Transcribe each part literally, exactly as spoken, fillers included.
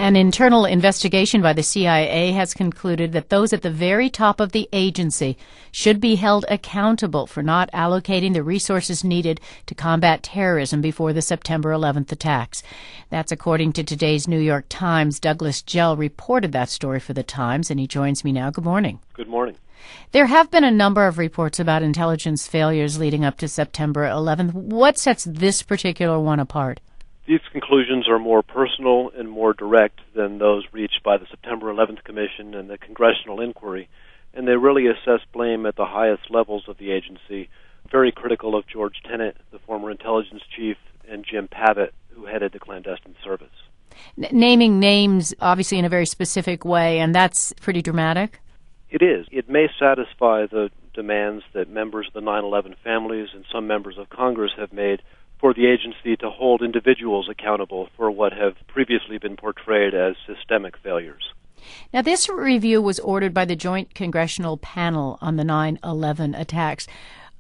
An internal investigation by the C I A has concluded that those at the very top of the agency should be held accountable for not allocating the resources needed to combat terrorism before the September eleventh attacks. That's according to today's New York Times. Douglas Gell reported that story for the Times, and he joins me now. Good morning. Good morning. There have been a number of reports about intelligence failures leading up to September eleventh. What sets this particular one apart? These conclusions are more personal and more direct than those reached by the September eleventh Commission and the congressional inquiry, and they really assess blame at the highest levels of the agency, very critical of George Tenet, the former intelligence chief, and Jim Pavitt, who headed the clandestine service. N- naming names, obviously, in a very specific way, and that's pretty dramatic? It is. It may satisfy the demands that members of the nine eleven families and some members of Congress have made for the agency to hold individuals accountable for what have previously been portrayed as systemic failures. Now, this review was ordered by the Joint Congressional Panel on the nine eleven attacks.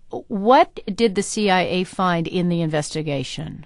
What did the C I A find in the investigation?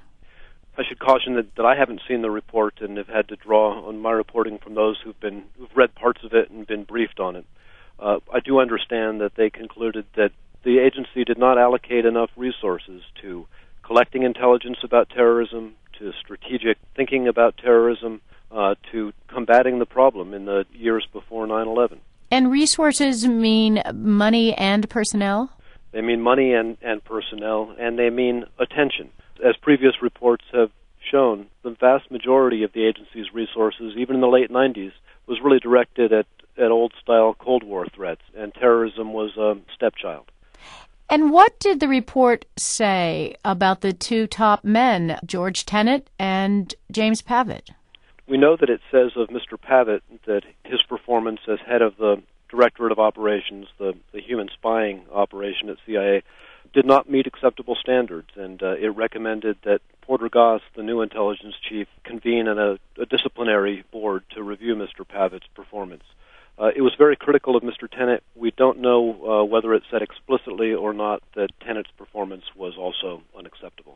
I should caution that, that I haven't seen the report and have had to draw on my reporting from those who've been who've read parts of it and been briefed on it. Uh, I do understand that they concluded that the agency did not allocate enough resources to collecting intelligence about terrorism, to strategic thinking about terrorism, uh, to combating the problem in the years before nine eleven. And resources mean money and personnel? They mean money and, and personnel, and they mean attention. As previous reports have shown, the vast majority of the agency's resources, even in the late nineties, was really directed at, at old-style Cold War threats, and terrorism was a stepchild. And what did the report say about the two top men, George Tenet and James Pavitt? We know that it says of Mister Pavitt that his performance as head of the Directorate of Operations, the, the human spying operation at C I A, did not meet acceptable standards, and uh, it recommended that Porter Goss, the new intelligence chief, convene a, a disciplinary board to review Mister Pavitt's performance. Uh, it was very critical of Mister Tenet. We don't know uh, whether it said explicitly or not that Tenet's performance was also unacceptable.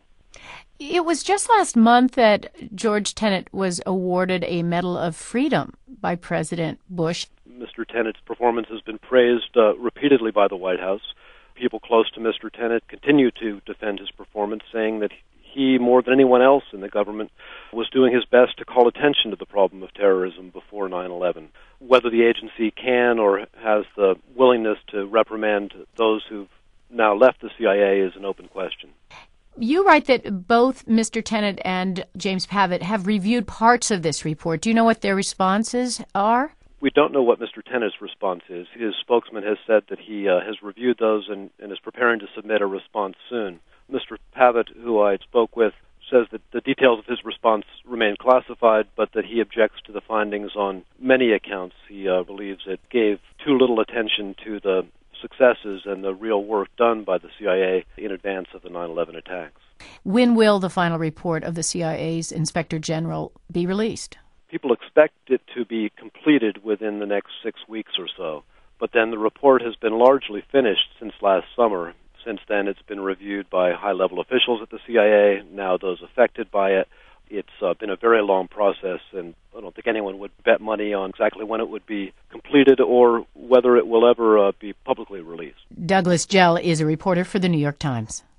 It was just last month that George Tenet was awarded a Medal of Freedom by President Bush. Mister Tenet's performance has been praised uh, repeatedly by the White House. People close to Mister Tenet continue to defend his performance, saying that he, more than anyone else in the government, was doing his best to call attention to the problem of terrorism before nine eleven. Whether the agency can or has the willingness to reprimand those who've now left the C I A is an open question. You write that both Mister Tenet and James Pavitt have reviewed parts of this report. Do you know what their responses are? We don't know what Mister Tenet's response is. His spokesman has said that he uh, has reviewed those and, and is preparing to submit a response soon. Mister Pavitt, who I spoke with, says that the details of his response remain classified, but that he objects to the findings on many accounts. He uh, believes it gave too little attention to the successes and the real work done by the C I A in advance of the nine eleven attacks. When will the final report of the C I A's Inspector General be released? People expect it to be completed within the next six weeks or so, but then the report has been largely finished since last summer. Since then, it's been reviewed by high-level officials at the C I A, now those affected by it. It's uh, been a very long process, and I don't think anyone would bet money on exactly when it would be completed or whether it will ever uh, be publicly released. Douglas Gell is a reporter for the New York Times.